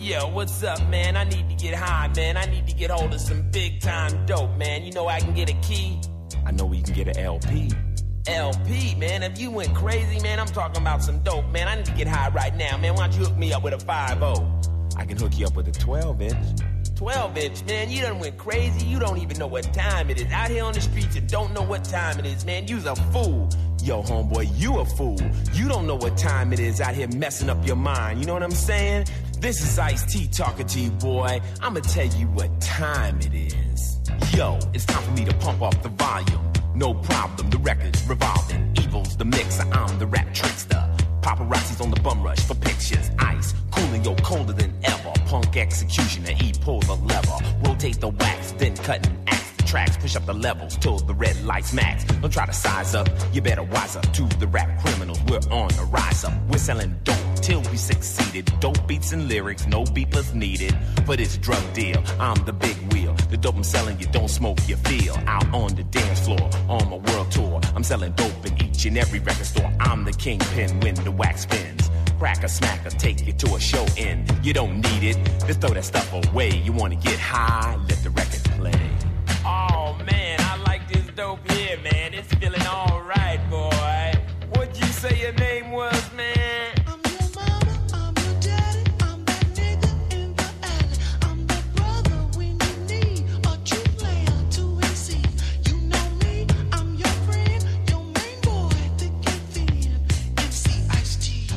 Yo, what's up, man? I need to get high, man. I need to get hold of some big-time dope, man. You know I can get a key? I know we can get an LP. LP, man. If you went crazy, man, I'm talking about some dope, man. I need to get high right now, man. Why don't you hook me up with a 5-0? I can hook you up with a 12-inch. 12-inch, man. You done went crazy. You don't even know what time it is. Out here on the streets, you don't know what time it is, man. You's a fool. Yo, homeboy, you a fool. You don't know what time it is out here messing up your mind. You know what I'm saying? This is Ice-T talking to you, boy. I'ma tell you what time it is. Yo, it's time for me to pump up the volume. No problem, the record's revolving. Evil's the mixer, I'm the rap trickster. Paparazzi's on the bum rush for pictures. Ice, cooling, yo, colder than ever. Punk executioner, E pull the lever. Rotate the wax, then cut and axe the tracks. Push up the levels till the red lights max. Don't try to size up, you better wise up to the rap criminals. We're on the rise up. We're selling dope till we succeeded. Dope beats and lyrics, no beepers needed. For this drug deal, I'm the big wheel. The dope I'm selling, you don't smoke, you feel. Out on the dance floor, on my world tour. I'm selling dope in each and every record store. I'm the kingpin when the wax spins. Crack a smack or take you to a show end. You don't need it, just throw that stuff away. You wanna get high, let the record play. Oh man, I like this dope here, man. It's feeling alright, boy. What'd you say your name was, man? I'm your mama, I'm your daddy, I'm that nigga in the alley. I'm that brother when you need a true player to exceed. You know me, I'm your friend, your main boy, thick and thin. MC Ice-T.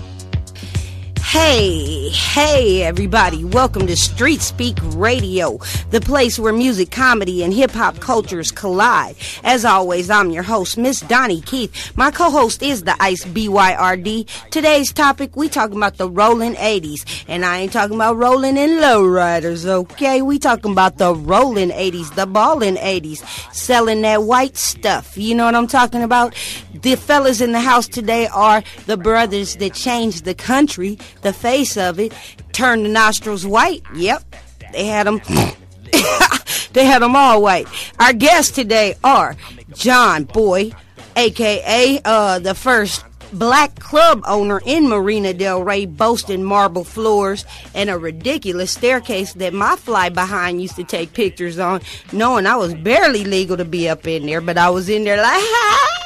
Hey everybody, welcome to Street Speak Radio, the place where music, comedy, and hip-hop cultures collide. As always, I'm your host, Miss Donnie Keith. My co-host is the Ice BYRD. Today's topic, we talking about the rolling 80s, and I ain't talking about rolling in lowriders, okay? We talking about the rolling 80s, the ballin' 80s, selling that white stuff. You know what I'm talking about? The fellas in the house today are the brothers that changed the country, the face of it, turned the nostrils white. Yep, they had them. They had them all white. Our guests today are John Boy, a.k.a. The first black club owner in Marina Del Rey, boasting marble floors and a ridiculous staircase that my fly behind used to take pictures on, knowing I was barely legal to be up in there, but I was in there like, hi.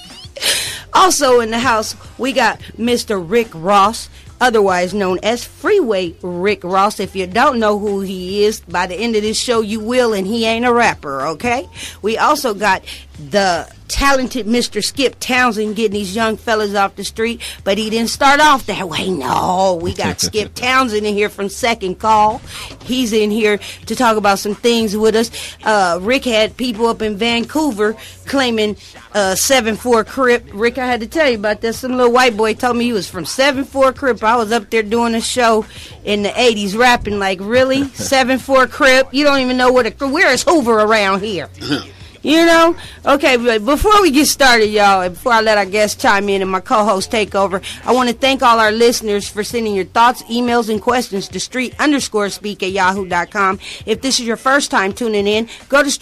Also in the house, we got Mr. Rick Ross, otherwise known as Freeway Rick Ross. If you don't know who he is, by the end of this show you will, and he ain't a rapper, okay? We also got the talented Mr. Skip Townsend getting these young fellas off the street, but he didn't start off that way. No, we got Skip Townsend in here from Second Call. He's in here to talk about some things with us. Rick had people up in Vancouver claiming 7-4 Crip. Rick, I had to tell you about this. Some little white boy told me he was from 7-4 Crip. I was up there doing a show in the 80s rapping like, really? 7-4 Crip? You don't even know where is Hoover around here? You know? Okay, but before we get started, y'all, and before I let our guests chime in and my co-host take over, I want to thank all our listeners for sending your thoughts, emails, and questions to street_speak@yahoo.com. If this is your first time tuning in, go to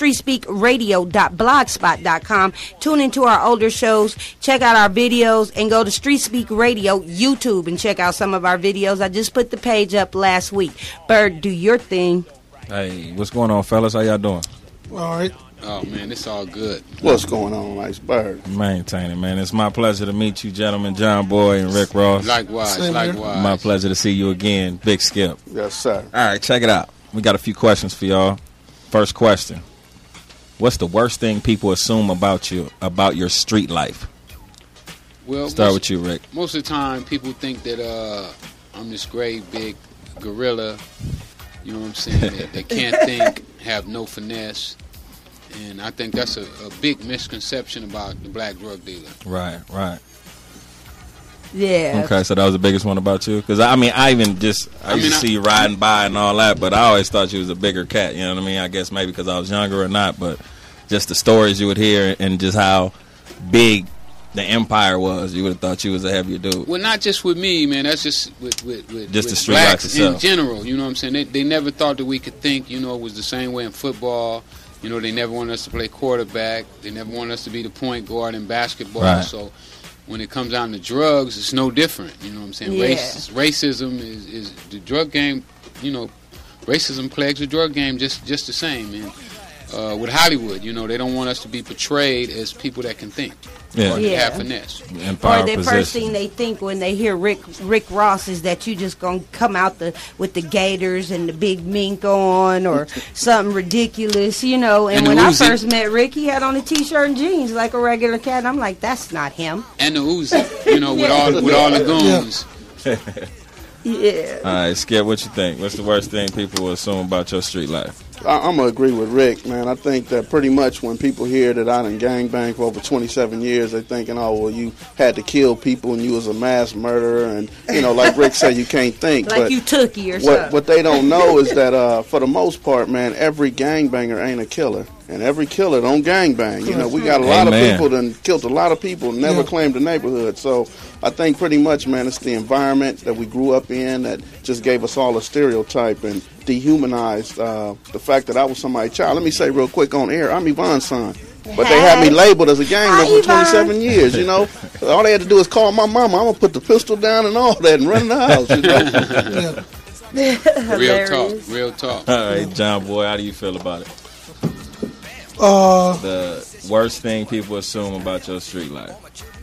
streetspeakradio.blogspot.com. Tune into our older shows, check out our videos, and go to Street Speak Radio YouTube and check out some of our videos. I just put the page up last week. Bird, do your thing. Hey, what's going on, fellas? How y'all doing? All right. Oh, man, it's all good. What's going on, Iceberg? Maintaining, man. It's my pleasure to meet you, gentlemen, John Boy and Rick Ross. Likewise. My pleasure to see you again, Big Skip. Yes, sir. All right, check it out. We got a few questions for y'all. First question. What's the worst thing people assume about you, about your street life? Well, start with you, Rick. Most of the time, people think that I'm this great, big gorilla, you know what I'm saying, that can't think, have no finesse. And I think that's a big misconception about the black drug dealer. Right. Yeah. Okay, so that was the biggest one about you? Because, I used to see you riding by and all that, but I always thought you was a bigger cat, you know what I mean? I guess maybe because I was younger or not, but just the stories you would hear and just how big the empire was, you would have thought you was a heavier dude. Well, not just with me, man. That's just with just the street blacks life itself. In general, you know what I'm saying? They never thought that we could think, you know, it was the same way in football. You know, they never wanted us to play quarterback. They never wanted us to be the point guard in basketball. Right. So when it comes down to drugs, it's no different. You know what I'm saying? Yeah. Racism is the drug game racism plagues the drug game just the same. And with Hollywood, they don't want us to be portrayed as people that can think. Yeah. Or Yeah. have finesse. In power Or the first position. thing they think when they hear Rick Ross is that you just gonna come out with the gators and the big mink on or something ridiculous, And, And the when I Uzi. first met Rick, he had on a t-shirt and jeans like a regular cat. And I'm like, that's not him. And the Uzi, with all the goons. Yeah. All right, Skip, what you think? What's the worst thing people will assume about your street life? I'm going to agree with Rick, man. I think that pretty much when people hear that I done gangbang for over 27 years, they're thinking, oh, well, you had to kill people and you was a mass murderer. And, like Rick said, you can't think. Like but you tookie or something. what they don't know is that for the most part, man, every gangbanger ain't a killer. And every killer don't gangbang. We got a lot Amen. of people that killed a lot of people, never claimed the neighborhood. So I think pretty much, man, it's the environment that we grew up in that just gave us all a stereotype and dehumanized the fact that I was somebody's child. Let me say real quick on air, I'm Yvonne's son. But they had me labeled as a gang Hi, member for Yvonne. 27 years, All they had to do is call my mama. I'm going to put the pistol down and all that and run the house, Real talk. All right, John Boy, how do you feel about it? The worst thing people assume about your street life.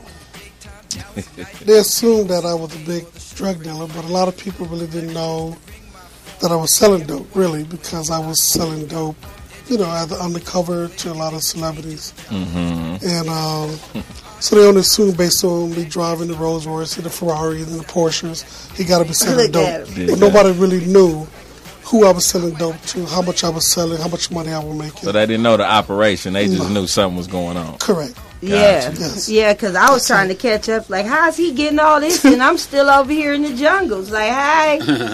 They assumed that I was a big drug dealer, but a lot of people really didn't know that I was selling dope, really, because I was selling dope, as undercover to a lot of celebrities. Mm-hmm. And so they only assumed based on me driving the Rolls Royce and the Ferraris and the Porsches, he got to be selling Look at dope. him. But nobody really knew who I was selling dope to, how much I was selling, how much money I was making. So they didn't know the operation. They just knew something was going on. Correct. Yeah, Yes. yeah, because I was trying to catch up. Like, how's he getting all this, and I'm still over here in the jungles? Like, hi.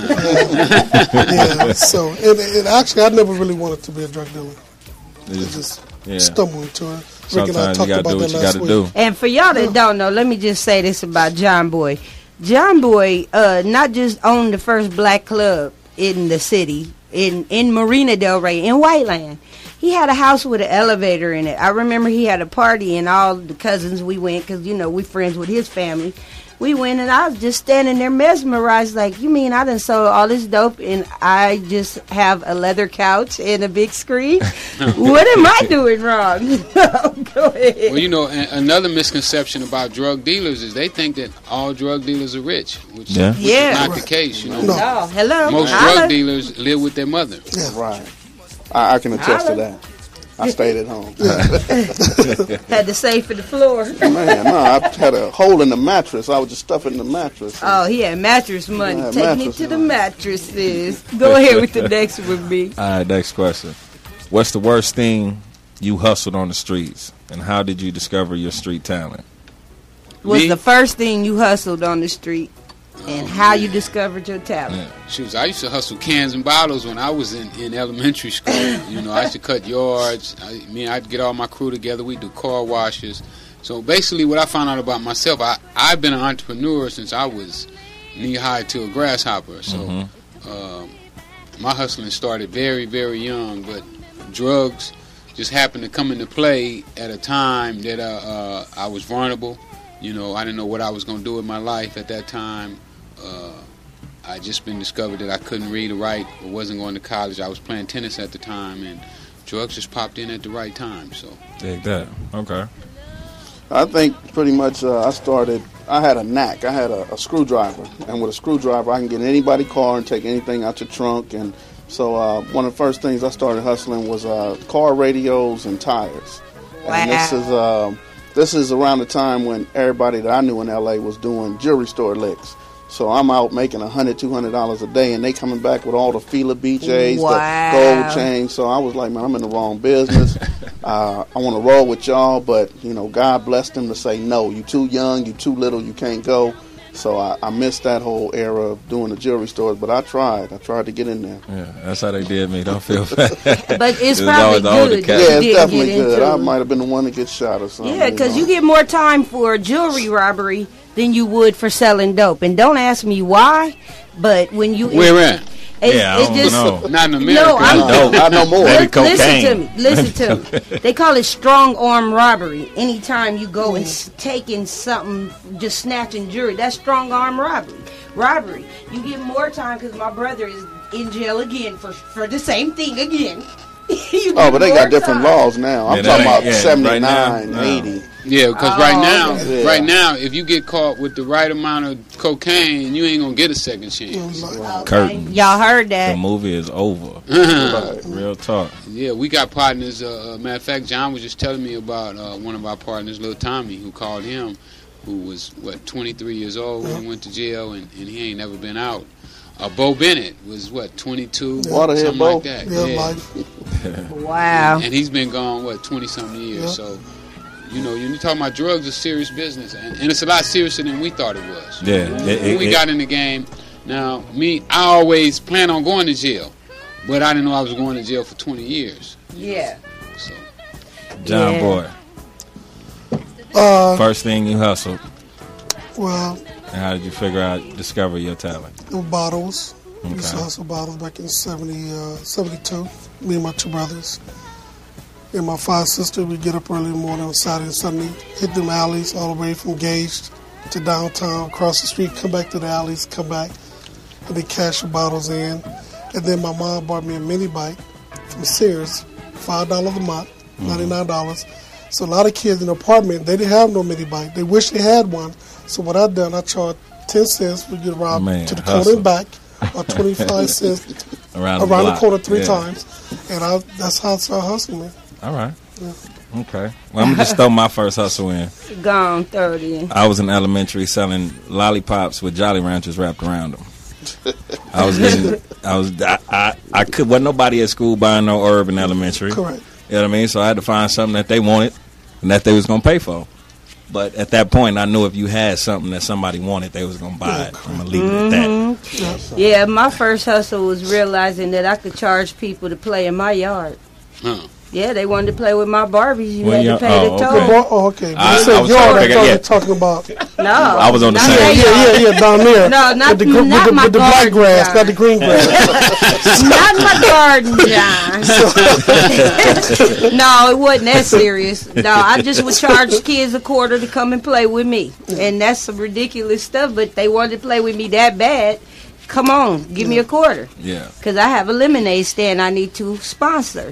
Yeah, so, and actually, I never really wanted to be a drug dealer. I just Yeah. stumbled into it. Rick and I Sometimes you talked got to about do what that you got last to week. do. And for y'all that don't know, let me just say this about John Boy. John Boy, not just owned the first black club in the city, in Marina Del Rey, in Whiteland. He had a house with an elevator in it. I remember he had a party and all the cousins, we went because, we friends with his family. We went and I was just standing there mesmerized like, you mean I done sold all this dope and I just have a leather couch and a big screen? What am I doing wrong? Go ahead. Well, another misconception about drug dealers is they think that all drug dealers are rich, which Yeah. is Yeah. not the case. No, hello. Most Holla. drug dealers live with their mother. Right. I can attest to that. I stayed at home. Had to save for the floor. Man, no, I had a hole in the mattress. I was just stuffing in the mattress. Oh, he had mattress money. Yeah, Taking mattress it to the money. mattresses. Go ahead with the next one, B. All right, next question. What's the worst thing you hustled on the streets, and how did you discover your street talent? Was Me? the first thing you hustled on the street, and how you discovered your talent. Shoot, I used to hustle cans and bottles when I was in elementary school. I used to cut yards. I'd get all my crew together. We'd do car washes. So basically what I found out about myself, I've been an entrepreneur since I was knee-high to a grasshopper. So my hustling started very, very young. But drugs just happened to come into play at a time that I was vulnerable. I didn't know what I was going to do with my life at that time. I just been discovered that I couldn't read or write or wasn't going to college. I was playing tennis at the time, and drugs just popped in at the right time. So Dig that. Okay. I think pretty much I had a knack. I had a screwdriver. And with a screwdriver, I can get in anybody's car and take anything out your trunk. And so one of the first things I started hustling was car radios and tires. And this is around the time when everybody that I knew in L.A. was doing jewelry store licks. So I'm out making $100, $200 a day, and they coming back with all the Fila BJs, Wow. the gold chains. So I was like, man, I'm in the wrong business. I want to roll with y'all, but God blessed them to say no. You too young, you too little, you can't go. So I missed that whole era of doing the jewelry stores, but I tried to get in there. Yeah, that's how they did me. Don't feel bad. But it's It was probably always the older good. cat. you Yeah, it's didn't definitely get good. into I it. might have been the one to get shot or something. Yeah, because you get more time for a jewelry robbery than you would for selling dope. And don't ask me why, but when you... where at? Yeah, I don't know. Not in America. No, I'm Dope. I know more. Maybe Listen to cocaine. me. Listen to me. They call it strong arm robbery. Anytime you go and taking something, just snatching jewelry, that's strong arm robbery. robbery. You get more time because my brother is in jail again for the same thing again. Oh, but they got different laws now. I'm talking about 79, right now, 80. Yeah, because okay. right now, if you get caught with the right amount of cocaine, you ain't gonna get a second chance. Curtain. Y'all heard The that? movie is over. Right. Real talk. Yeah, we got partners. Matter of fact, John was just telling me about one of our partners, Lil Tommy, who called him, who was 23 years old when he went to jail, and he ain't never been out. Bo Bennett was 22, Waterhead something Bo. like that. Yeah, life. Wow. And he's been gone 20-something years. Yeah. So, you're talking about drugs, is serious business, and it's a lot seriouser than we thought it was. Yeah. When we got in the game, now I always planned on going to jail, but I didn't know I was going to jail for 20 years. Yeah. So, John Yeah. Boy. First thing you hustled, Well, and how did you discover your talent? the bottles. We used to Okay. hustle bottles back in 72. Me and my two brothers. And my 5 sisters, we get up early in the morning on Saturday and Sunday, hit them alleys all the way from Gage to downtown, across the street, come back to the alleys, come back, and they cash the bottles in. And then my mom bought me a mini bike from Sears, $5 a month, $99. So a lot of kids in the apartment, they didn't have no mini bike. They wish they had one. So what I done, I charged 10 cents for you to ride Man, to the hustle. corner and back, or 25 cents Around around the block. corner 3 Yeah. times. And that's how I started hustling, man. All right. Okay. Well, I'm going to just throw my first hustle in. Gone 30. I was in elementary selling lollipops with Jolly Ranchers wrapped around them. I could, wasn't nobody at school buying no herb in elementary. Correct. You know what I mean? So I had to find something that they wanted and that they was going to pay for. But at that point, I knew if you had something that somebody wanted, they was going to buy it. I'm going to leave it at that. Yeah, my first hustle was realizing that I could charge people to play in my yard. huh. Yeah, they wanted to play with my Barbies. You Well, had yeah, to pay the oh, toll. okay. Okay. But I you said was yard, I trying to thought you figure- were talking about. No, I was on the not same- that yard. Yeah, down there. No, not- with the, gr- not with the, my with the black garden, grass, John. not the green grass. Not my garden, John. No, it wasn't that serious. No, I just would charge kids a quarter to come and play with me. And that's some ridiculous stuff, but they wanted to play with me that bad. Come on, give me a quarter. Yeah. Because I have a lemonade stand I need to sponsor.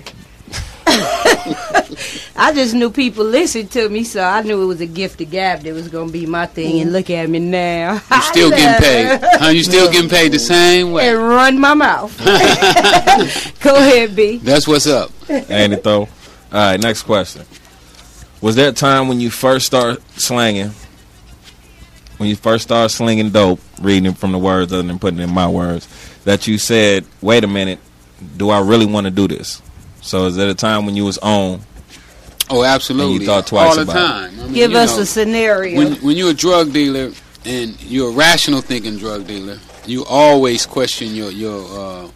I just knew people listened to me, so I knew it was a gift of gab that was going to be my thing. And look at me now. You still getting paid? Huh? You still getting paid the same way? And run my mouth. Go ahead, B. That's what's up. Ain't it though? All right, next question. Was there a time when you first started slanging, when you first started slinging dope, reading it from the words other than putting it in my words, that you said, wait a minute, do I really want to do this? So is there a time when you was on? Oh, absolutely. And you thought twice all the about it. time. I mean, Give you us know, a scenario. when you're a drug dealer and you're a rational thinking drug dealer, you always question your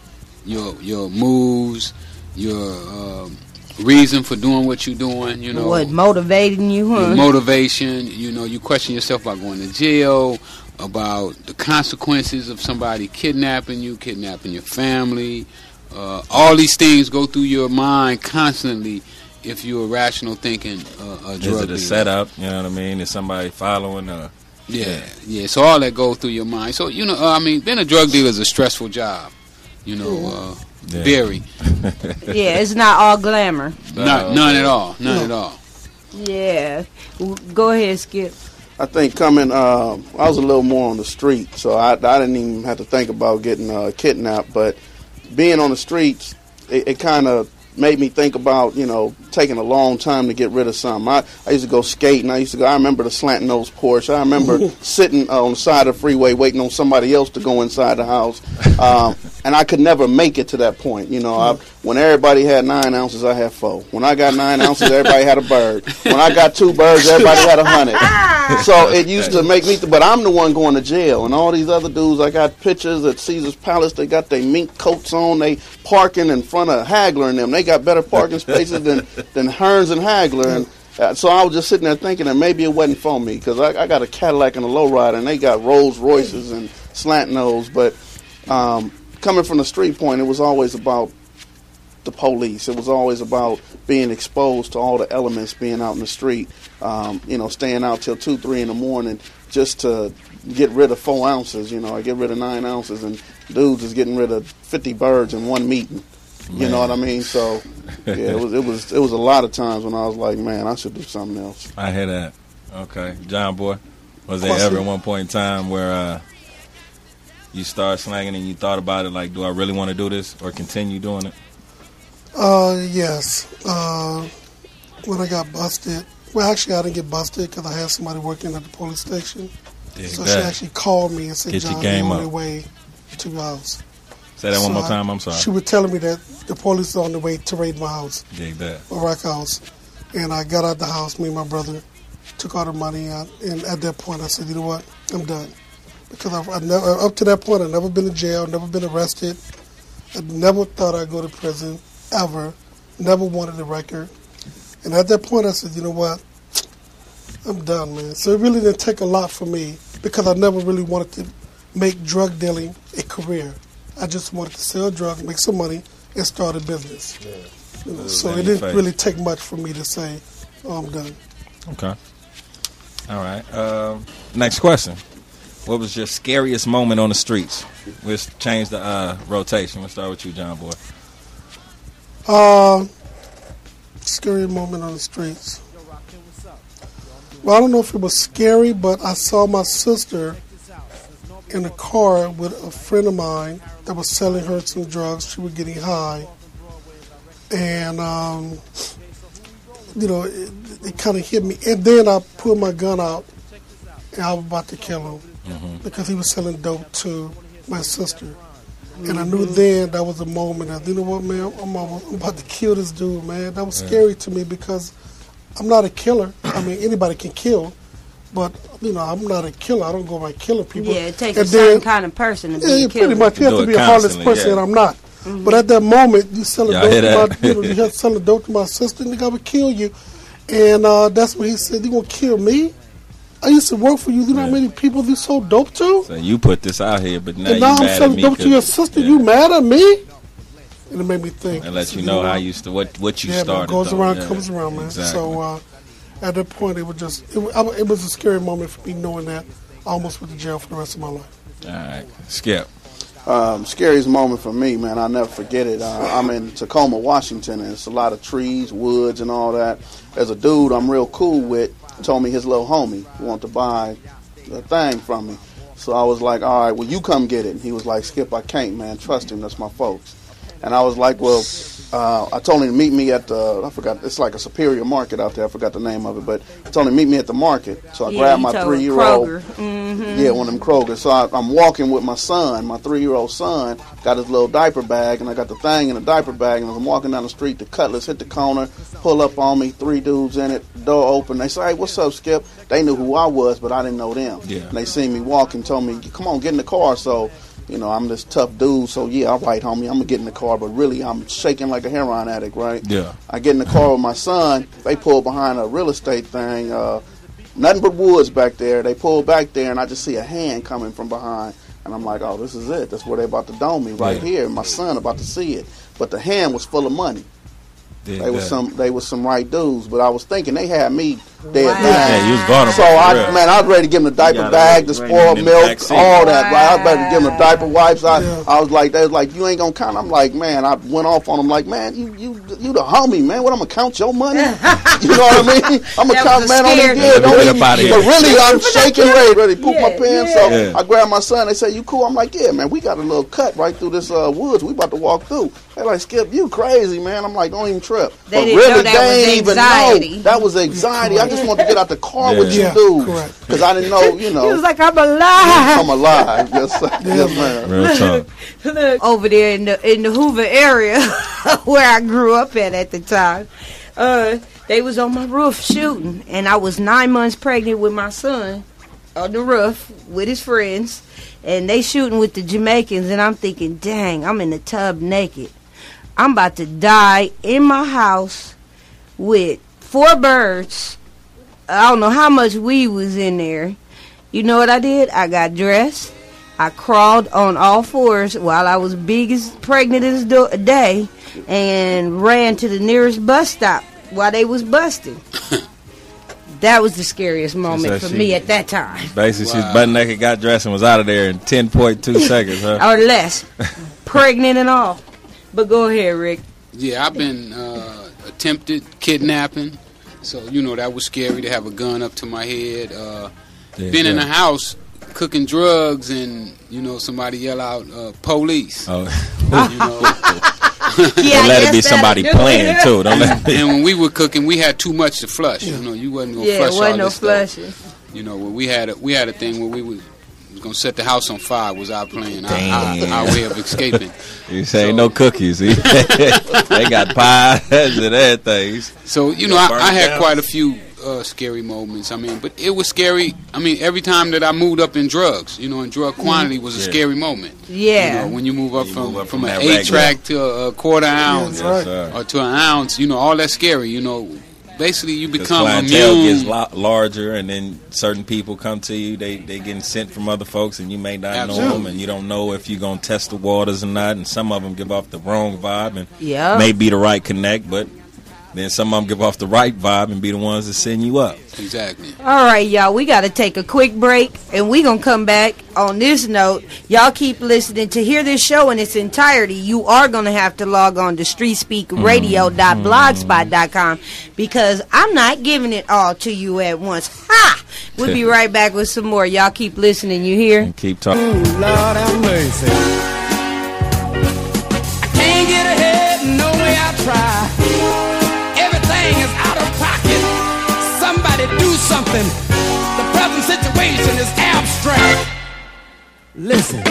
moves, your reason for doing what you're doing. You know, What motivating you, your huh? motivation. You know, you question yourself about going to jail, about the consequences of somebody kidnapping you, kidnapping your family. All these things go through your mind constantly if you're a rational thinking drug Is it dealer. a setup? You know what I mean? Is somebody following? Yeah. So all that goes through your mind. So I mean, being a drug dealer is a stressful job. You know, Yeah. very Yeah, it's not all glamour. none at all, none at all. Yeah. Go ahead, Skip. I think coming, I was a little more on the street, so I didn't even have to think about getting kidnapped. But being on the streets, it kind of made me think about, taking a long time to get rid of something. I used to go skating. I remember the slant nose Porsche. I remember sitting on the side of the freeway waiting on somebody else to go inside the house. And I could never make it to that point. When everybody had 9 ounces, I had 4. When I got 9 ounces, everybody had a bird. When I got 2 birds, everybody had 100. So it used to make me, but I'm the one going to jail. And all these other dudes, I got pictures at Caesar's Palace. They got their mink coats on. They parking in front of Hagler and them. They got better parking spaces than Hearns and Hagler. And so I was just sitting there thinking that maybe it wasn't for me, because I got a Cadillac and a lowrider, and they got Rolls Royces and slant nose. But coming from the street point, it was always about the police. It was always about being exposed to all the elements, being out in the street, staying out till 2, 3 in the morning just to get rid of 4 ounces. I get rid of 9 ounces, and dudes is getting rid of 50 birds in one meeting. You know what I mean? So, yeah, it was a lot of times when I was like, man, I should do something else. I hear that. Okay, John Boy, was there ever one point in time where you started slanging and you thought about it, like, do I really want to do this or continue doing it? Yes. When I got busted, well, actually, I didn't get busted because I had somebody working at the police station. So she actually called me and said, Get John, your game they're on up. their way to your house. Say that one more time, I'm sorry. She was telling me that the police is on the way to raid my house, Dig that. my rock house. And I got out the house, me and my brother took all the money out. And at that point, I said, you know what, I'm done. Because up to that point, I've never been in jail, never been arrested. I never thought I'd go to prison, ever. Never wanted a record. And at that point, I said, you know what, I'm done, man. So it really didn't take a lot for me because I never really wanted to make drug dealing a career. I just wanted to sell drugs, make some money, and start a business. Yeah. So it didn't really take much for me to say, oh, I'm done. Okay. All right. Next question. What was your scariest moment on the streets? We'll change the rotation. We'll start with you, John Boy. Scary moment on the streets. Well, I don't know if it was scary, but I saw my sister in a car with a friend of mine that was selling her some drugs. She was getting high. And, it kind of hit me. And then I pulled my gun out, and I was about to kill him because he was selling dope to my sister. And I knew then that was a moment of, you know what, man, I'm about to kill this dude, man. That was scary to me because I'm not a killer. I mean, anybody can kill. But, I'm not a killer. I don't go around killing people. Yeah, it takes a certain kind of person to be a killer. Pretty much. You have to be a heartless person, and I'm not. Mm-hmm. But at that moment, you selling dope to my sister, and the guy would kill you. And that's when he said, you going to kill me? I used to work for you. You know how many people you sold dope to? So you put this out here, but now and you now mad I'm selling at me. dope to your sister. You mad at me? And it made me think. And let you know how you what you started. What goes around though. comes around, man. Exactly. So at that point, it was a scary moment for me knowing that I almost went to jail for the rest of my life. All right, Skip. Scariest moment for me, man, I'll never forget it. I'm in Tacoma, Washington, and it's a lot of trees, woods, and all that. There's a dude I'm real cool with, told me his little homie wanted to buy a thing from me. So I was like, all right, well, you come get it. And he was like, Skip, I can't, man. Trust him. That's my folks. And I was like, well, I told him to meet me at I forgot, it's like a Superior Market out there. I forgot the name of it. But I told him to meet me at the market. So I grabbed my 3-year-old. Mm-hmm. Yeah, one of them Kroger. So I'm walking with my son, my 3-year-old son, got his little diaper bag, and I got the thing in the diaper bag. And as I'm walking down the street, the Cutlass hit the corner, pull up on me, 3 dudes in it, door open. They say, hey, what's up, Skip? They knew who I was, but I didn't know them. Yeah. And they seen me walking, told me, come on, get in the car. So, I'm this tough dude, so yeah, all right, homie, I'm going to get in the car. But really, I'm shaking like a heroin addict, right? Yeah. I get in the car with my son. They pull behind a real estate thing. Nothing but woods back there. They pull back there, and I just see a hand coming from behind. And I'm like, oh, this is it. That's where they about to dome me right here. My son about to see it. But the hand was full of money. They was some right dudes, but I was thinking they had me dead. Wow. Yeah, you was vulnerable. So I was ready to give them the diaper bag, the spoiled milk, all that. Right? I was ready to give them the diaper wipes. I was like, they was like, you ain't gonna count. I'm like, man, I went off on them like, man, you the homie, man. What I'm gonna count your money? You know what I mean? I'm gonna count, man, on their deal. Don't even. But really, I'm shaking, ready to poop my pants. So I grabbed my son. They say, you cool? I'm like, yeah, man. We got a little cut right through this woods. We about to walk through. They like, Skip, you crazy, man. I'm like, don't even trip. They didn't know that was anxiety. That was anxiety. I just wanted to get out the car with you dudes. Because I didn't know, He was like, I'm alive. I'm alive. Yes, sir. Yes, ma'am. Real talk. Look, over there in the Hoover area where I grew up at the time, they was on my roof shooting. And I was 9 months pregnant with my son on the roof with his friends. And they shooting with the Jamaicans. And I'm thinking, dang, I'm in the tub naked. I'm about to die in my house with 4 birds. I don't know how much weed was in there. You know what I did? I got dressed, I crawled on all fours while I was big as pregnant as a day and ran to the nearest bus stop while they was busting. That was the scariest moment for me at that time. Basically, she's butt naked, got dressed, and was out of there in 10.2 seconds, huh? Or less. Pregnant and all. But go ahead, Rick. Yeah, I've been attempted kidnapping. So, that was scary to have a gun up to my head. Been in a house cooking drugs and, somebody yell out, police. Oh. Yeah, don't let it be somebody playing, too. Don't let and when we were cooking, we had too much to flush. You wasn't going to flush all this flushing. Stuff. When we had a thing where we was going to set the house on fire was our plan, our way of escaping. You say no cookies. They got pies and everything. So, I had quite a few scary moments. But it was scary. Every time that I moved up in drugs, and drug quantity was a scary moment. Yeah. When you move up from an 8-track to a quarter ounce or to an ounce, all that's scary. Basically, you become immune. Gets larger, and then certain people come to you. They getting sent from other folks, and you may not know them, and you don't know if you're gonna test the waters or not. And some of them give off the wrong vibe, and may be the right connect, but then some of them give off the right vibe and be the ones that send you up. Exactly. All right, y'all. We got to take a quick break, and we going to come back on this note. Y'all keep listening. To hear this show in its entirety, you are going to have to log on to streetspeakradio.blogspot.com because I'm not giving it all to you at once. Ha! We'll be right back with some more. Y'all keep listening. You hear? And keep talking. Lord have mercy. I can't get ahead no way I try. Is out of pocket. Somebody do something. The present situation is abstract. Listen.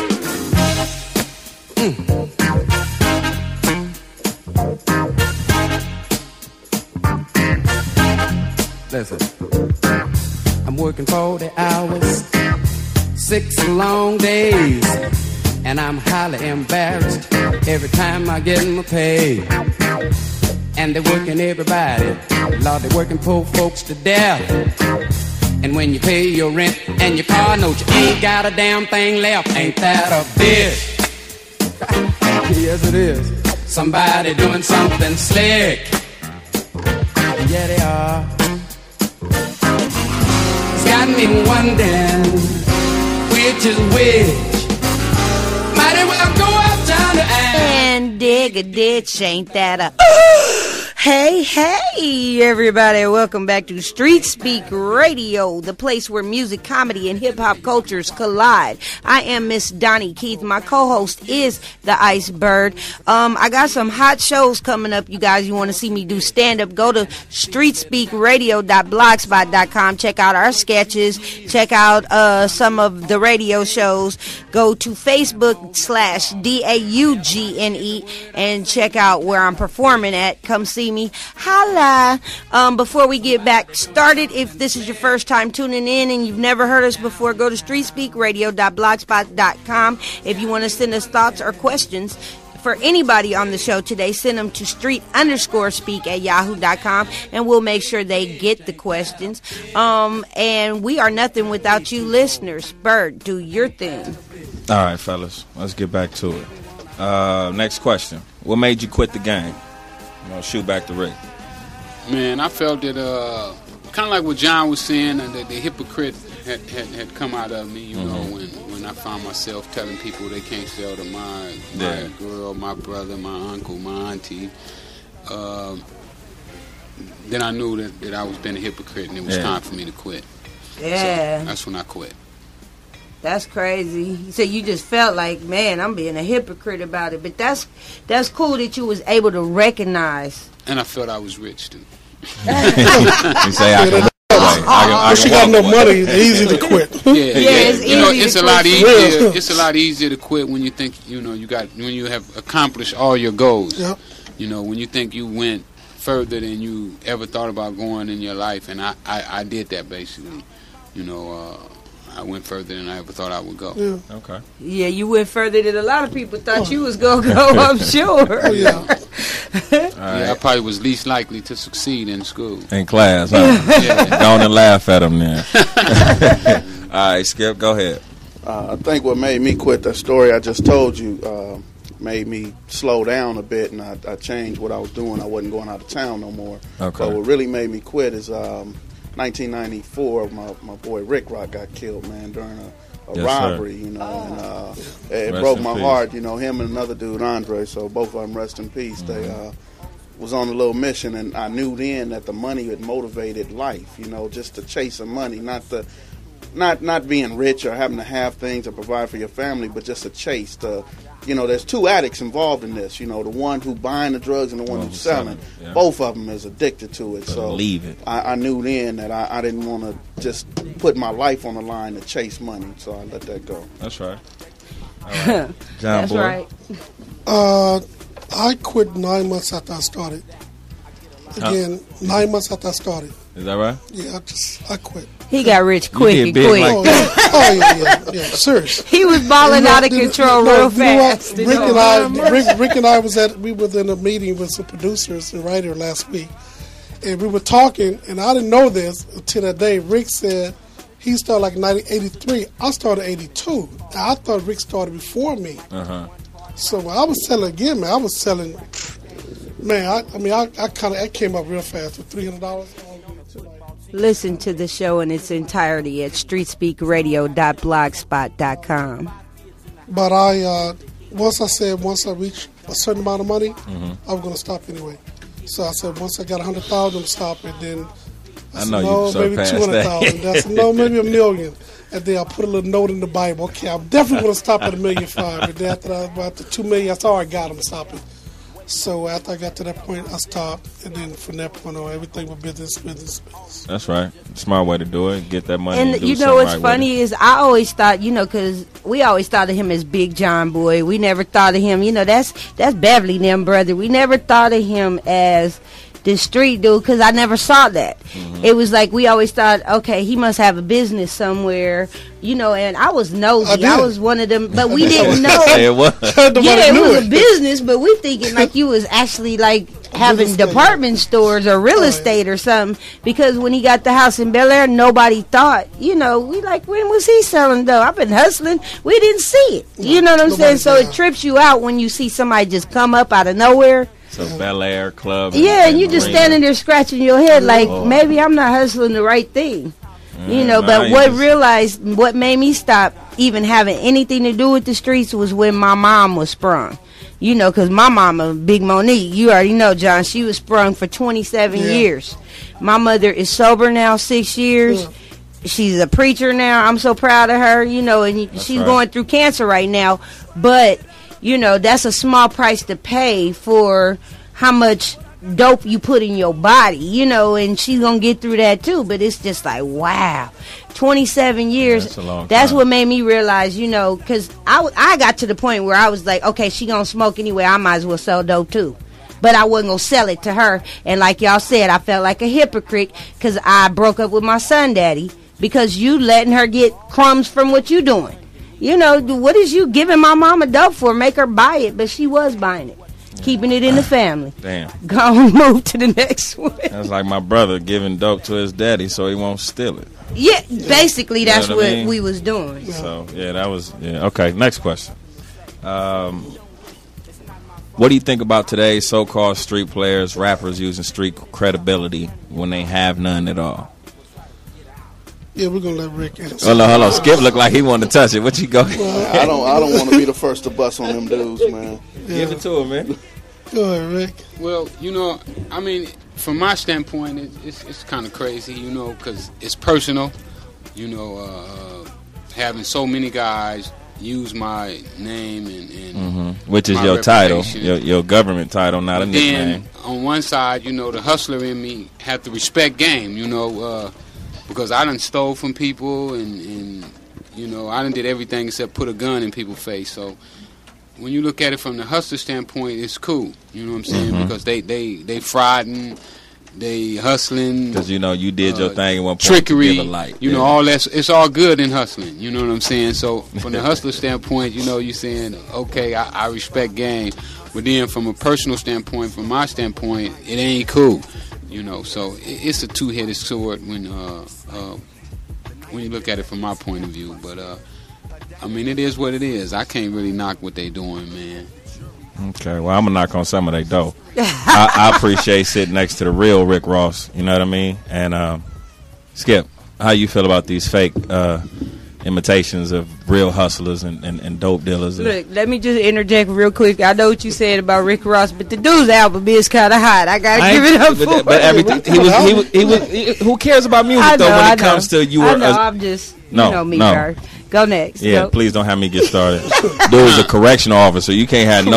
Listen. I'm working 40 hours, 6 long days, and I'm highly embarrassed every time I get my pay. And they're working everybody. Lord, they're working poor folks to death. And when you pay your rent and your car note, you ain't got a damn thing left. Ain't that a bitch? Yes, it is. Somebody doing something slick. Yeah, they are. It's got me wondering which is which. Might as well go uptown to and dig a ditch. Ain't that a... Hey, everybody. Welcome back to Street Speak Radio, the place where music, comedy, and hip-hop cultures collide. I am Miss Donnie Keith. My co-host is the Iceberg. I got some hot shows coming up, you guys. You want to see me do stand-up, go to streetspeakradio.blogspot.com. Check out our sketches. Check out some of the radio shows. Go to Facebook.com/DAUGNE and check out where I'm performing at. Come see me. Holla. Before we get back started, if this is your first time tuning in and you've never heard us before, go to streetspeakradio.blogspot.com. If you want to send us thoughts or questions for anybody on the show today, send them to street_speak@yahoo.com, and we'll make sure they get the questions. And we are nothing without you listeners. Bird, do your thing. All right, fellas, let's get back to it. Next question. What made you quit the game? Shoot back to Rick. Man, I felt that kind of like what John was saying, that the hypocrite had come out of me, you know, when I found myself telling people they can't sell to my girl, my brother, my uncle, my auntie. Then I knew that I was being a hypocrite and it was time for me to quit. Yeah. So that's when I quit. That's crazy. So you just felt like, man, I'm being a hypocrite about it. But that's cool that you was able to recognize. And I felt I was rich too. You say I can. She got no money. It's easy to quit. It's a lot easier. It's a lot easier to quit when you think when you have accomplished all your goals. Yep. When you think you went further than you ever thought about going in your life, and I did that basically. I went further than I ever thought I would go. Yeah. Okay. Yeah, you went further than a lot of people thought you was going to go, I'm sure. Yeah. I probably was least likely to succeed in school. In class, huh? Go on and laugh at them then. All right, Skip, go ahead. I think what made me quit, that story I just told you, made me slow down a bit, and I changed what I was doing. I wasn't going out of town no more. Okay. But what really made me quit is 1994. My boy Rick Rock got killed, man, during a Yes, robbery. sir. You know, and it Rest broke in my peace. heart. You know, him and another dude, Andre. So both of them rest in peace. Mm-hmm. They was on a little mission, and I knew then that the money had motivated life. You know, just to chase some money, not being rich or having to have things to provide for your family, but just a chase. You know, there's two addicts involved in this. You know, the one who buying the drugs and the one who's selling. Yeah. Both of them is addicted to it. So leave it. I knew then that I didn't want to just put my life on the line to chase money. So I let that go. That's right. All right. John That's Boy. right. I quit 9 months after I started. Again, 9 months after I started. Is that right? Yeah, I quit. He got rich quick did and big quick. like Yeah. Seriously. He was balling out of You know, control no, real you know what? fast. Rick and I we were in a meeting with some producers and writer last week, and we were talking, and I didn't know this until that day. Rick said he started like 1983. I started 82. Now, I thought Rick started before me. So when I was selling again, man, I was selling. Man, I came up real fast with $300. Listen to the show in its entirety at streetspeakradio.blogspot.com. But once I reached a certain amount of money, I was going to stop anyway. So I said, once I got 100,000, I'm stopping. Then I said, know no, you maybe surpassed 200,000. I said, no, maybe $1 million. And then I put a little note in the Bible. Okay, I'm definitely going to stop at $1.5 million. And then after $2 million, I said, all right, God, I'm stopping. So after I got to that point, I stopped, and then from that point on, everything was business. That's right. Smart way to do it. Get that money. And do you know something what's right funny is I always thought, because we always thought of him as Big John Boy. We never thought of him, that's Beverly and them, brother. We never thought of him as the street dude because I never saw that. It was like we always thought, okay, he must have a business somewhere, and I was nosy. I was one of them, but we didn't know. It was. It was a business, but we thinking like you was actually like having department stores or real estate or something. Because when he got the house in Bel Air, nobody thought, we like, when was he selling dough? I've been hustling. We didn't see it. You know what I'm saying? So it trips you out when you see somebody just come up out of nowhere. So Bel Air Club. And you just standing there scratching your head like, maybe I'm not hustling the right thing. But what made me stop even having anything to do with the streets was when my mom was sprung. Because my mama, Big Monique, you already know, John, she was sprung for 27 years. My mother is sober now 6 years. She's a preacher now. I'm so proud of her, and she's going through cancer right now. But, that's a small price to pay for how much dope you put in your body, and she's going to get through that too. But it's just like, wow, 27 years. That's a long That's time. what made me realize, because I got to the point where I was like, okay, she going to smoke anyway. I might as well sell dope too. But I wasn't going to sell it to her. And like y'all said, I felt like a hypocrite because I broke up with my son daddy because you letting her get crumbs from what you doing. What is you giving my mama dope for? Make her buy it, but she was buying it. Keeping it in the family. Damn. Go on, move to the next one. That's like my brother giving dope to his daddy so he won't steal it. Yeah, basically that's what what I mean? we was doing. So, that was, Okay, next question. What do you think about today's so-called street players, rappers using street credibility when they have none at all? Yeah, we're going to let Rick answer. Hold on. Skip looked like he wanted to touch it. What you go? I don't want to be the first to bust on them dudes, man. Give it to him, man. Go ahead, Rick. Well, from my standpoint, it's kind of crazy, because it's personal. Having so many guys use my name and which is my your title, reputation. your government title, not a Then nickname. on one side, the hustler in me had to respect game, because I done stole from people and I done did everything except put a gun in people's face. So when you look at it from the hustler standpoint, it's cool. You know what I'm saying? Because they frauding, they hustling. Because you did your thing at one point. Trickery, to give a light. all that's, it's all good in hustling. You know what I'm saying? So from the hustler standpoint, you're saying, okay, I respect game. But then from a personal standpoint, from my standpoint, it ain't cool. So it's a two-headed sword when you look at it from my point of view. But I mean, it is what it is. I can't really knock what they doing, man. Okay, well, I'm going to knock on some of they dough. I appreciate sitting next to the real Rick Ross, you know what I mean? And Skip, how you feel about these fake imitations of real hustlers and dope dealers? Look, let me just interject real quick. I know what you said about Rick Ross, but the dude's album is kind of hot. I gotta give it up for him. But everything he was. Who cares about music though when it comes to you? I know. I'm just you know me, Gar. Go next. Yeah, go. Please don't have me get started. Dude's a correctional officer. You can't have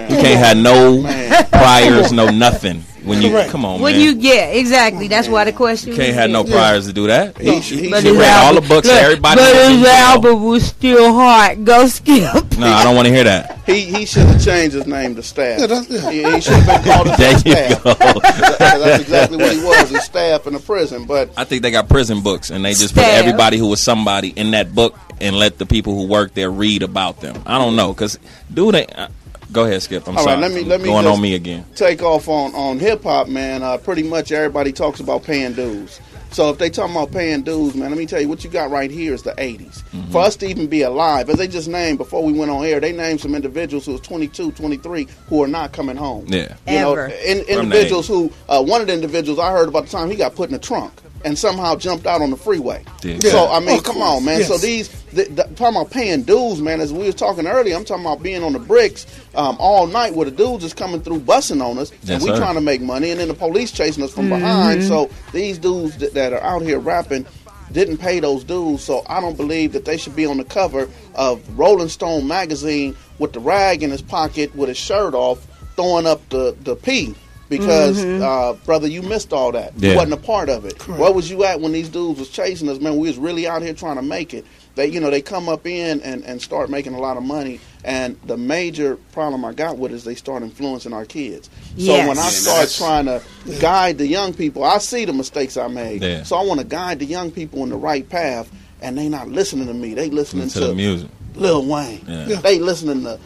no priors, no nothing. When you come on, when man. Exactly. That's why the question. You can't have no priors to do that. He but read all the books. Everybody. But his album was still hot. Go Skip. No, I don't want to hear that. He should have changed his name to Staff. He should have been called Staff. That's exactly what he was. He's staff in a prison. But I think they got prison books, and they just put everybody who was somebody in that book and let the people who work there read about them. I don't know, because dude ain't. Go ahead, Skip. I'm sorry. Right, let me going on me again. Take off on hip hop, man. Pretty much everybody talks about paying dues. So if they talking about paying dues, man, let me tell you what you got right here is the 80s. Mm-hmm. For us to even be alive, as they just named before we went on air, they named some individuals who was 22, 23 who are not coming home. Yeah, individuals who one of the individuals I heard about the time he got put in the trunk and somehow jumped out on the freeway. Yeah. So I mean, come on, man. Yes. So these talking about paying dues, man. As we was talking earlier, I'm talking about being on the bricks all night where the dudes is coming through bussing on us, and we trying to make money, and then the police chasing us from behind. So these dudes that are out here rapping didn't pay those dues. So I don't believe that they should be on the cover of Rolling Stone magazine with the rag in his pocket with his shirt off, throwing up the P. Because, brother, you missed all that. Yeah. You wasn't a part of it. Correct. Where was you at when these dudes was chasing us, man? We was really out here trying to make it. They come up in and start making a lot of money. And the major problem I got with it is they start influencing our kids. So when I start trying to guide the young people, I see the mistakes I made. Yeah. So I want to guide the young people in the right path, and they not listening to me. They listening to the music. Lil Wayne. Yeah. They listening to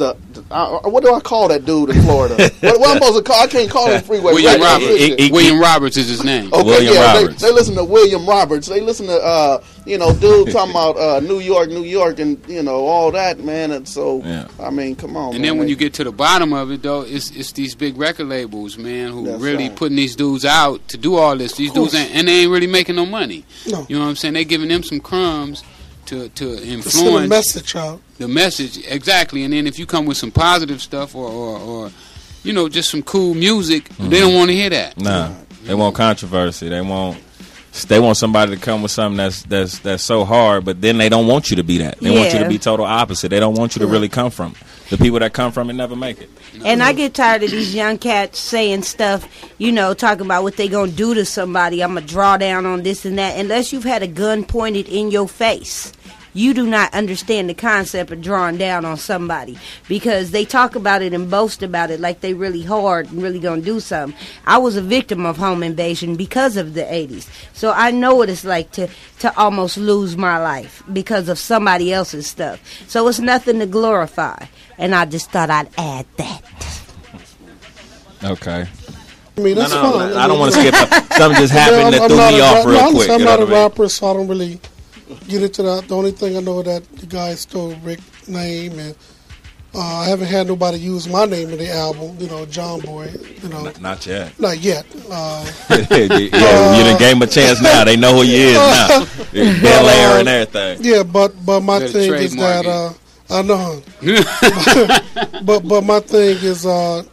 what do I call that dude in Florida? what I'm supposed to call? I can't call him Freeway. William Roberts. William Roberts is his name. Okay, William Roberts. They listen to William Roberts. They listen to dude talking about New York, and all that, man. And so I mean, come on. And then when you get to the bottom of it, though, it's these big record labels, man, who really putting these dudes out to do all this. These dudes and they ain't really making no money. No. You know what I'm saying? They giving them some crumbs to influence the message out. The message, exactly. And then if you come with some positive stuff or just some cool music, they don't want to hear that. Nah, they want controversy. They want somebody to come with something that's so hard, but then they don't want you to be that. They want you to be total opposite. They don't want you to really come from the people that come from it never make it. And I get tired of these young cats saying stuff, talking about what they gonna do to somebody. I'm gonna draw down on this and that. Unless you've had a gun pointed in your face, you do not understand the concept of drawing down on somebody, because they talk about it and boast about it like they really hard and really gonna do something. I was a victim of home invasion because of the 80s, so I know what it's like to almost lose my life because of somebody else's stuff. So it's nothing to glorify, and I just thought I'd add that. Okay. I mean, that's fine. I don't want to skip something just happened that threw me off real quick. I'm not a rapper, so I don't really get into that. The only thing I know that the guy stole Rick's name, and I haven't had nobody use my name in the album. John Boy. Not yet. Not yet. You done gave him a chance now. They know who he is now. Bel Air and everything. Yeah, but my thing is that I know. but my thing is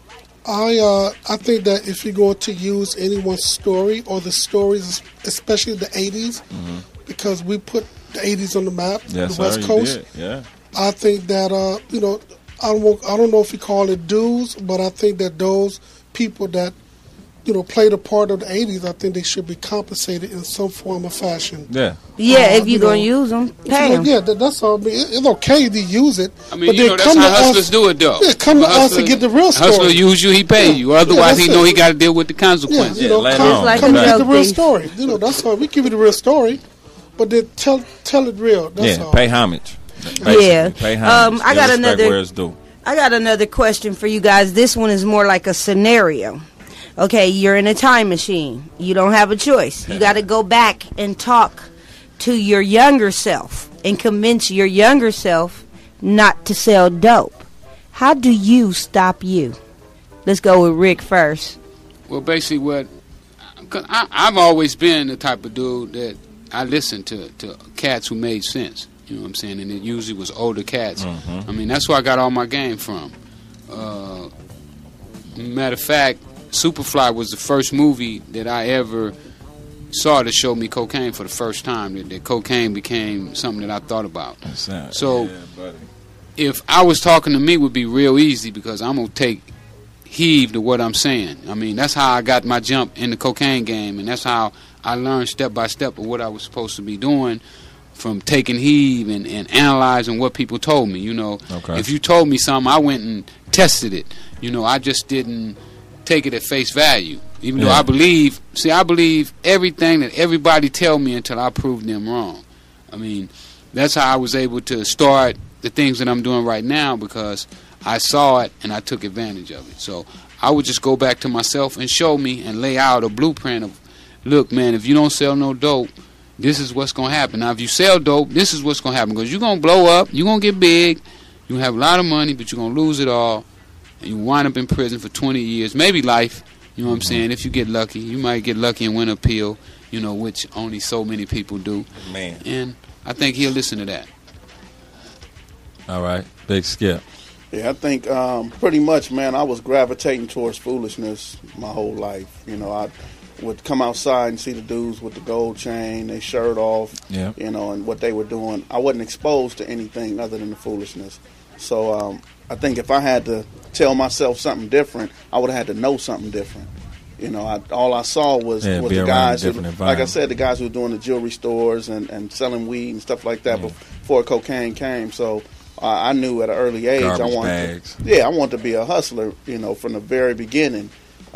I think that if you're going to use anyone's story or the stories, especially the 80s, because we put the 80s on the map, the West Coast. Yeah. I think that I don't know if you call it dues, but I think that those people that played a part of the 80s, I think they should be compensated in some form or fashion. Yeah. Yeah, if you're going to use them, pay them. Yeah, that's all. It's okay to use it. I mean, but that's how hustlers do it, though. Yeah, come to us and get the real story. Hustler use you, he pay you. Otherwise, he know he got to deal with the consequences. Yeah, come get the real story. That's all. We give you the real story, but then tell it real. That's all. Pay homage. Yeah. Pay homage. I got another. Where it's due. I got another question for you guys. This one is more like a scenario. Okay, you're in a time machine. You don't have a choice. You got to go back and talk to your younger self and convince your younger self not to sell dope. How do you stop you? Let's go with Rick first. Well, basically, I've always been the type of dude that I listened to cats who made sense. You know what I'm saying? And it usually was older cats. I mean, that's where I got all my game from. Matter of fact, Superfly was the first movie that I ever saw to show me cocaine for the first time. That cocaine became something that I thought about. So, if I was talking to me, it would be real easy because I'm going to take heed to what I'm saying. I mean, that's how I got my jump in the cocaine game, and that's how I learned step by step of what I was supposed to be doing from taking heed and analyzing what people told me. You know, if you told me something, I went and tested it. You know, I just didn't take it at face value. Even though I believe everything that everybody tell me until I prove them wrong. I mean, that's how I was able to start the things that I'm doing right now because I saw it and I took advantage of it. So I would just go back to myself and show me and lay out a blueprint of, look, man, if you don't sell no dope, this is what's going to happen. Now, if you sell dope, this is what's going to happen because you're going to blow up, you're going to get big, you're going to have a lot of money, but you're going to lose it all, and you wind up in prison for 20 years, maybe life. You know what I'm saying? If you get lucky, you might get lucky and win an appeal, you know, which only so many people do. Man. And I think he'll listen to that. All right. Big Skip. Yeah, I think pretty much, man, I was gravitating towards foolishness my whole life. You know, I would come outside and see the dudes with the gold chain, their shirt off, you know, and what they were doing. I wasn't exposed to anything other than the foolishness. So I think if I had to tell myself something different, I would have had to know something different. You know, all I saw was the guys, who, like I said, the guys who were doing the jewelry stores and selling weed and stuff like that before cocaine came. So I knew at an early age I wanted to be a hustler, you know, from the very beginning.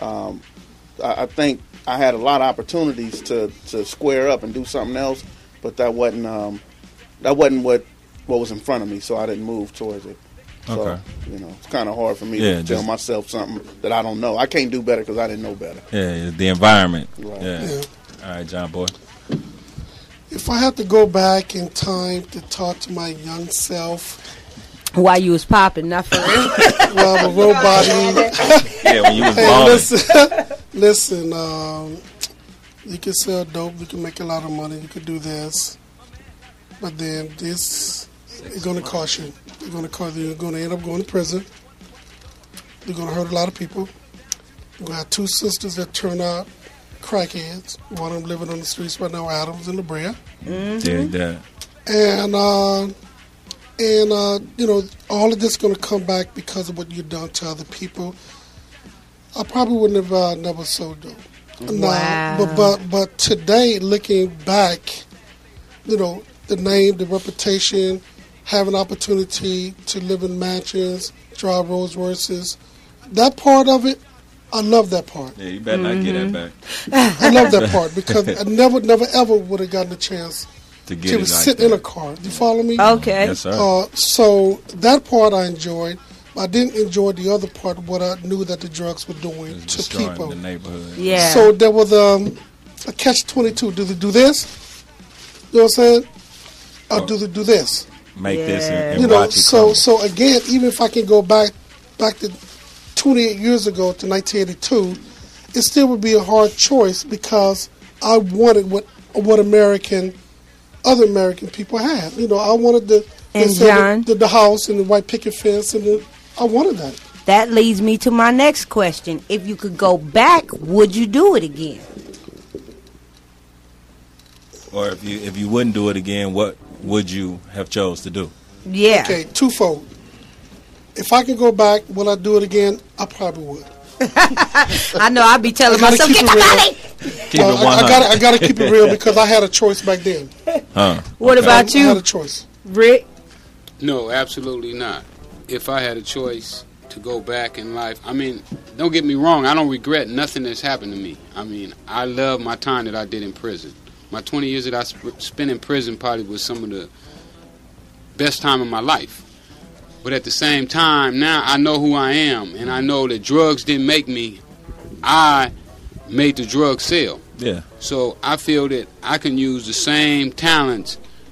I think I had a lot of opportunities to square up and do something else, but that wasn't what was in front of me, so I didn't move towards it. So, you know, it's kind of hard for me to tell myself something that I don't know. I can't do better because I didn't know better. Yeah, the environment. Right. Yeah. All right, John Boy. If I had to go back in time to talk to my young self, while you was popping, not for real. well, the real body. Yeah, when you was balling. Listen, you can sell dope, you can make a lot of money, you could do this, but then this is going to cost you. You're going to end up going to prison. You're going to hurt a lot of people. You're going to have two sisters that turn out crackheads. One of them living on the streets right now, Adams and La Brea. Yeah. And you know, all of this is going to come back because of what you've done to other people. I probably wouldn't have never sold dope. Wow. But today, looking back, you know, the name, the reputation, having opportunity to live in mansions, drive Rolls Royces, that part of it, I love that part. Yeah, you better not get that back. I love that part because I never ever would have gotten a chance to sit in a car. Do you follow me? Okay. Yes, sir. So that part I enjoyed. I didn't enjoy the other part, what I knew that the drugs were doing to people. The neighborhood. Yeah. So there was a catch-22. Do they do this? You know what I'm saying? Or do they do this? Make this and you know, watch it come. so again, even if I can go back to 28 years ago to 1982, it still would be a hard choice because I wanted what other American people had. You know, I wanted the house and the white picket fence, and I wanted that. That leads me to my next question. If you could go back, would you do it again? Or if you wouldn't do it again, what would you have chose to do? Yeah. Okay, twofold. If I can go back, will I do it again? I probably would. I know I'd be telling myself, get the money. Keep it 100. I got to keep it real because I had a choice back then. What about you? I had a choice. Rick? No, absolutely not. If I had a choice to go back in life, I mean, don't get me wrong, I don't regret nothing that's happened to me. I mean, I love my time that I did in prison. My 20 years that I spent in prison probably was some of the best time of my life. But at the same time, now I know who I am, and I know that drugs didn't make me. I made the drug sell. Yeah. So I feel that I can use the same talents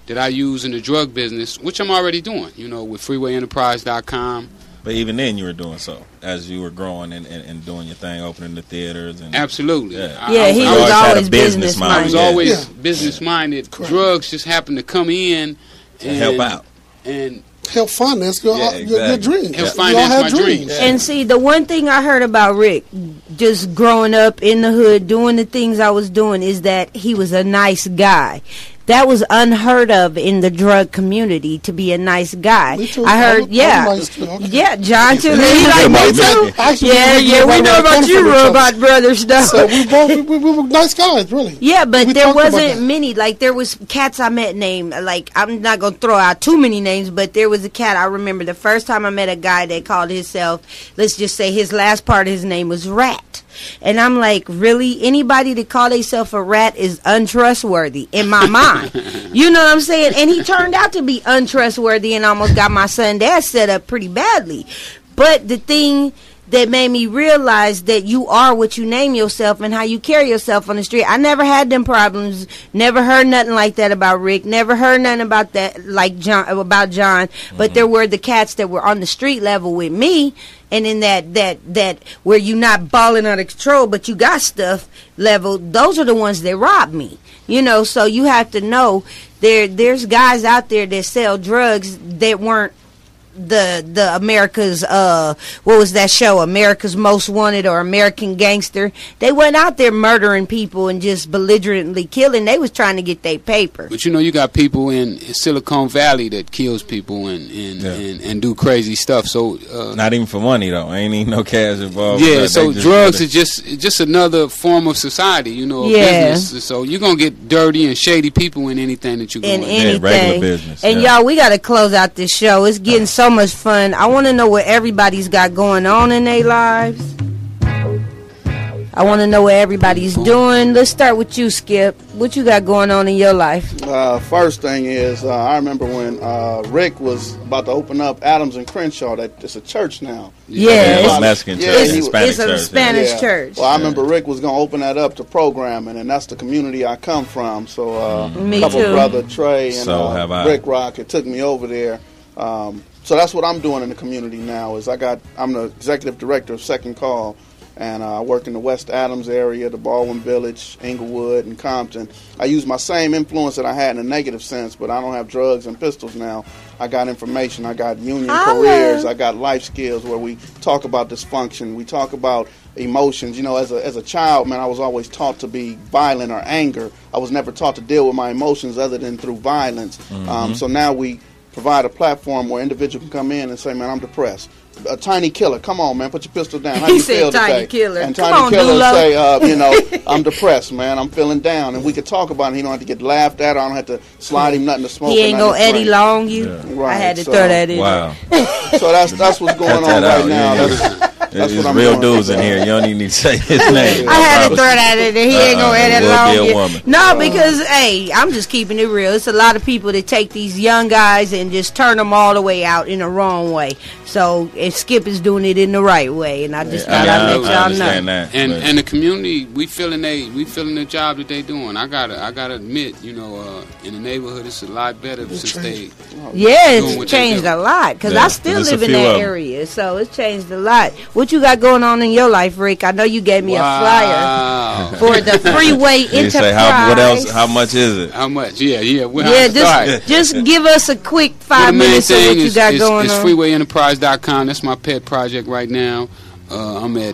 that I use in the drug business, which I'm already doing, with freewayenterprise.com. But even then, you were doing so as you were growing and doing your thing, opening the theaters. And Absolutely. Yeah, he was always business minded. I was always business minded. Drugs just happened to come in and help out. And help finance your dreams. Help finance my dreams. And see, the one thing I heard about Rick, just growing up in the hood, doing the things I was doing, is that he was a nice guy. That was unheard of in the drug community, to be a nice guy. Me too. I heard, I'm nice too. Okay. Yeah, John too. He like me too. Yeah, we know about you, Robot Brothers, though. So we were nice guys, really. Yeah, but We there talked about wasn't that. many. Like, there was cats I met named, like, I'm not going to throw out too many names, but there was a cat. I remember the first time I met a guy that called himself, let's just say his last part of his name was Rat. And I'm like, really? Anybody that call themselves a rat is untrustworthy in my mind. You know what I'm saying? And he turned out to be untrustworthy and almost got my son dad set up pretty badly. But the thing that made me realize that you are what you name yourself and how you carry yourself on the street. I never had them problems. Never heard nothing like that about Rick. Never heard nothing about that about John. But there were the cats that were on the street level with me. And in that where you not balling out of control, but you got stuff level, those are the ones that robbed me. So you have to know there's guys out there that sell drugs that weren't the America's what was that show, America's Most Wanted or American Gangster. They went out there murdering people and just belligerently killing. They was trying to get their paper. But you got people in Silicon Valley that kills people and do crazy stuff. So not even for money though. Ain't even no cash involved. Yeah, so drugs is just another form of society, of business. So you're gonna get dirty and shady people in anything that you go in. Anything. Regular business. And y'all, we got to close out this show. It's getting so much fun. I want to know what everybody's got going on in their lives. I want to know what everybody's doing. Let's start with you, Skip. What you got going on in your life? First thing is, I remember when Rick was about to open up Adams and Crenshaw. It's a church now. Yeah, it's a Mexican church. It's a Spanish church. Well, I remember Rick was going to open that up to programming, and that's the community I come from. So a couple too. brother Trey and So have I. Rick Rock, it took me over there. So that's what I'm doing in the community now. I'm the executive director of Second Call. And I work in the West Adams area, the Baldwin Village, Inglewood, and Compton. I use my same influence that I had in a negative sense, but I don't have drugs and pistols now. I got information. I got union careers. I got life skills where we talk about dysfunction. We talk about emotions. As a child, man, I was always taught to be violent or anger. I was never taught to deal with my emotions other than through violence. So now we provide a platform where individuals can come in and say, man, I'm depressed. A Tiny Killer, come on, man, put your pistol down. How He you said feel Tiny today? Killer. And Come Tiny on, Killer Dulo. say, I'm depressed, man. I'm feeling down, and we could talk about it. He don't have to get laughed at. I don't have to slide him nothing to smoke. He ain't or nothing gonna Eddie drink. Long you. Right, I had to so- throw that in. Wow. So that's what's going Cut on that right out. now. Yeah. That's There's what I'm real doing. dudes in here. You don't even need to say his name. I had to throw that in there. He ain't gonna edit Will long. be a yet. woman. No, because hey, I'm just keeping it real. It's a lot of people that take these young guys and just turn them all the way out in the wrong way. So if Skip is doing it in the right way, and I just thought I'd let I y'all understand know. that. And but- and the community, we feeling the job that they doing. I gotta admit, in the neighborhood, it's a lot better since they. Yeah, doing what it's they changed do. a lot because Yeah, I still 'cause it's live a in few that of 'em. area, so it's changed a lot. What you got going on in your life, Rick? I know you gave me a flyer for the Freeway You Enterprise. say what else? How much is it? How much? Yeah. Yeah, just give us a quick Well, 5 the main minutes of thing what you is, got is, going is on. freewayенterprise.com. That's my pet project right now. I'm at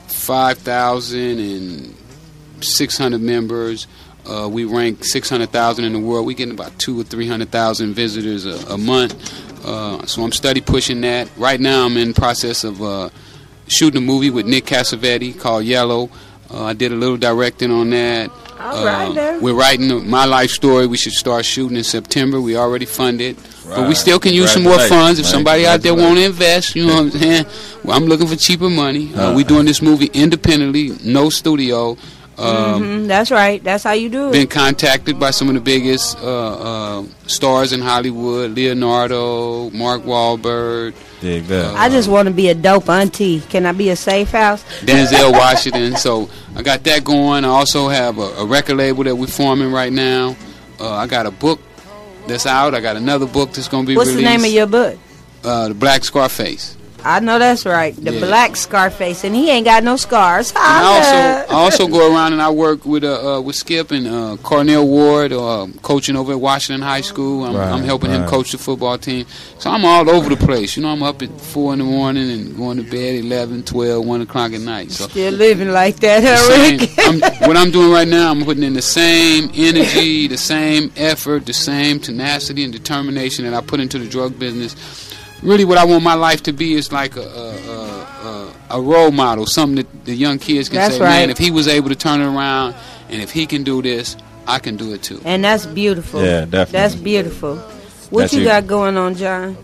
5,600 members. We rank 600,000 in the world. We getting about 200,000 or 300,000 visitors a month. So I'm steady pushing that. Right now, I'm in the process of shooting a movie with Nick Cassavetes called Yellow. I did a little directing on that. All right, then. We're writing my life story. We should start shooting in September. We already funded, but we Right. still can use some more funds. If Congratulations, somebody out there man. want to invest, you know what I'm saying? Well, I'm looking for cheaper money. We're doing this movie independently, no studio. That's right. That's how you do it. Been contacted by some of the biggest stars in Hollywood: Leonardo, Mark Wahlberg, Dig that. I just want to be a dope auntie. Can I be a safe house? Denzel Washington. So I got that going. I also have a record label that we're forming right now. I got a book that's out. I got another book that's going to be What's released. the name of your book? The Black Scarface. I know that's right. The Yeah. Black Scarface, and he ain't got no scars. And I also go around and I work with Skip and Cornell Ward, coaching over at Washington High School. I'm helping him coach the football team. So I'm all over the place. You know, I'm up at 4 in the morning and going to bed 11, 12, 1 o'clock at night. So Still living like that, huh, Rick? what I'm doing right now, I'm putting in the same energy, the same effort, the same tenacity and determination that I put into the drug business. Really, what I want my life to be is like a role model, something that the young kids can say, man, if he was able to turn it around, and if he can do this, I can do it too. And that's beautiful. Yeah, definitely. That's beautiful. What That's you it. got going on, John?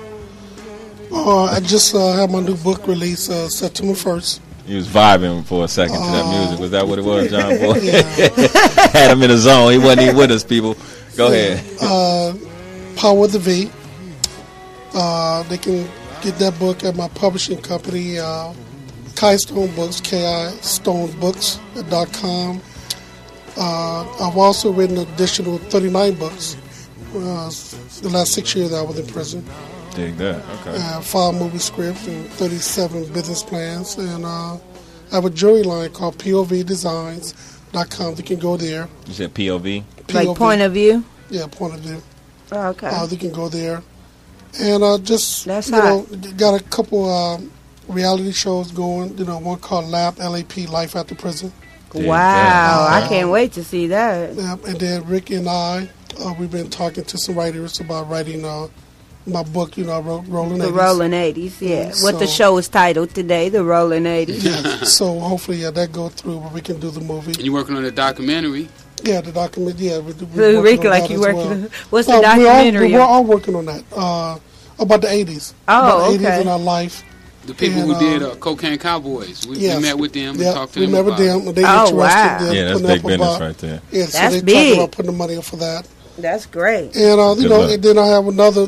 I just had my new book released September 1st. He was vibing for a second to that music. Was that what it was, John Boy? Yeah. Had him in a zone. He wasn't even with us, people. Go ahead. Power of the V. They can get that book at my publishing company, Kai Stone Books, KIStonebooks.com. I've also written an additional 39 books the last 6 years that I was in prison. Dig that. Okay. 5 movie scripts and 37 business plans. And I have a jewelry line called POVdesigns.com. They can go there. You said POV? Like point of view? Yeah, point of view. Oh, okay. They can go there. And just, That's you know, got a couple reality shows going. You know, one called LAP, Life After Prison. Wow, I can't wait to see that. Yeah, and then Rick and I, we've been talking to some writers about writing my book. You know, I wrote Rolling 80s. The Rolling 80s, yeah. So- What the show is titled today, The Rolling 80s. Yeah, so hopefully, that go through where we can do the movie. And you're working on a documentary. Yeah, the document. Yeah, we're Rick, working on like that you as working well. on, what's the documentary? We're all working on that. About the 80s. Oh, about the 80s okay. in our life. The people And, who did Cocaine Cowboys. We met with them and talked to them we met about with them. it. They Oh, interested wow. in Yeah, that's putting big up business about- right there. Yeah, so That's they big. talking about putting the money up for that. That's great. And Good luck. and then I have another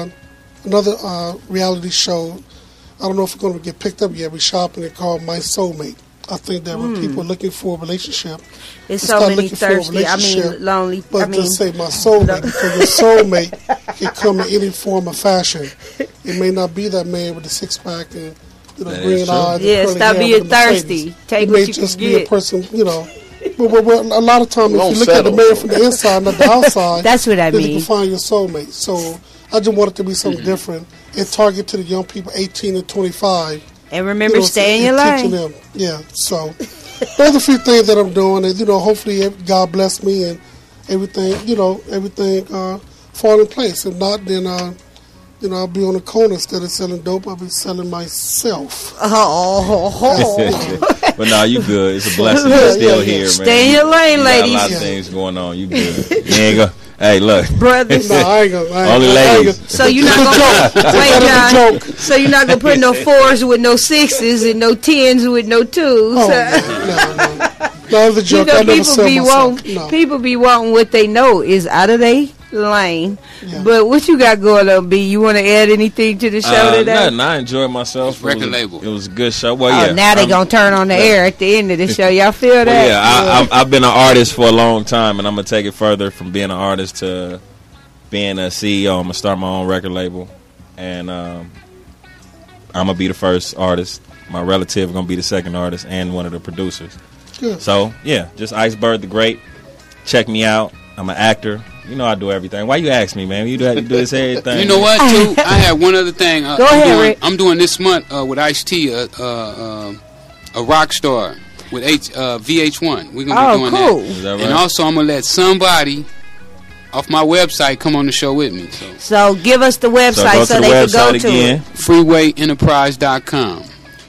reality show. I don't know if it's going to get picked up yet. We're shopping it called My Soulmate. I think that when people are looking for a relationship, It's they so start many looking for a thirsty, relationship, lonely, but to say my soulmate, because your soulmate can come in any form of fashion. It may not be that man with the six pack and That is green true. eyes. Yeah, and curly stop hair being with the Mercedes. thirsty. Take it what may you just can be get. a person, But a lot of times, if Don't you look at the settle. man from the inside, not the outside, That's what I then you mean. can find your soulmate. So I just want it to be something different and target to the young people 18 and 25. And remember, stay in your teaching lane. them. Yeah, so those are a few things that I'm doing, and hopefully God bless me and everything. Everything fall in place. If not, then I'll be on the corner instead of selling dope. I'll be selling myself. But no, you good. It's a blessing you're still here, man. Stay in your lane, You ladies. got a lot of things going on. You good. You ain't go. Hey, look. Brothers. No, I ain't gonna. Only ladies. So you're not gonna wait, That John. is a joke. So you're not gonna put no 4s with no 6s and no 10s with no 2s. Oh, no, it's a joke. I never people sell be myself. wanting No. people be wanting what they know is out of their lane. Yeah. But what you got going on, B? You want to add anything to the show today? Nothing. I enjoyed myself. Record label. It was a good show. Well, Oh, yeah. now they gonna turn on the air at the end of the show. Y'all feel that? Well, yeah, I've been an artist for a long time, and I'm gonna take it further from being an artist to being a CEO. I'm gonna start my own record label, and I'm gonna be the first artist. My relative gonna be the second artist and one of the producers. Good. So yeah, just Iceberg the Great. Check me out. I'm an actor. You know I do everything. Why you ask me, man? You do this everything. You know what, too? I had one other thing. Go ahead, Rick. I'm doing this month with Ice-T, a rock star with VH1. We're going to be doing cool. that. Is that right? And also, I'm going to let somebody off my website come on the show with me. So give us the So website go so, to the they can website go to again. it. FreewayEnterprise.com.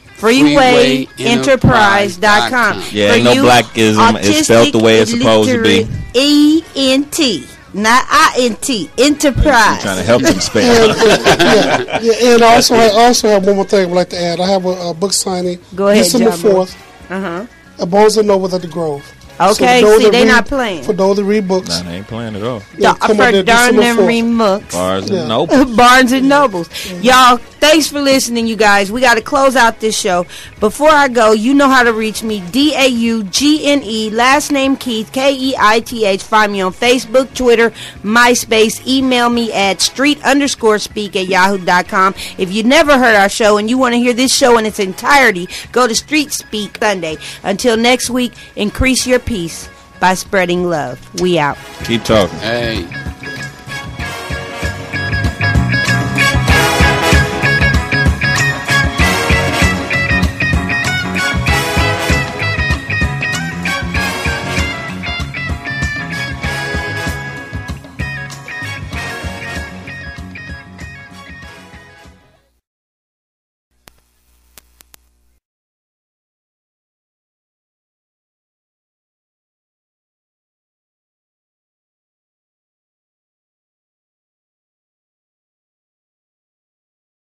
FreewayEnterprise.com. Yeah, For ain't no you blackism. It's spelled the way it's supposed to be. E-N-T, not I-N-T. Enterprise. Trying to help them spell. And I also have one more thing I'd like to add. I have a book signing Go ahead, December John Boy. 4th Uh-huh. at Barnes & Noble at the Grove. Okay, for those see, that they read- not playing. For those that read books, Nah, they ain't playing at all. yeah, come on there For darn December them 4th. remucks. Bars Yeah. and nope. Barnes and Nobles. Y'all Thanks for listening, you guys. We got to close out this show. Before I go, you know how to reach me. DAUGNE, last name Keith, KEITH. Find me on Facebook, Twitter, MySpace. Email me at street_speak@yahoo.com. If you never heard our show and you want to hear this show in its entirety, go to Street Speak Sunday. Until next week, increase your peace by spreading love. We out. Keep talking. Hey.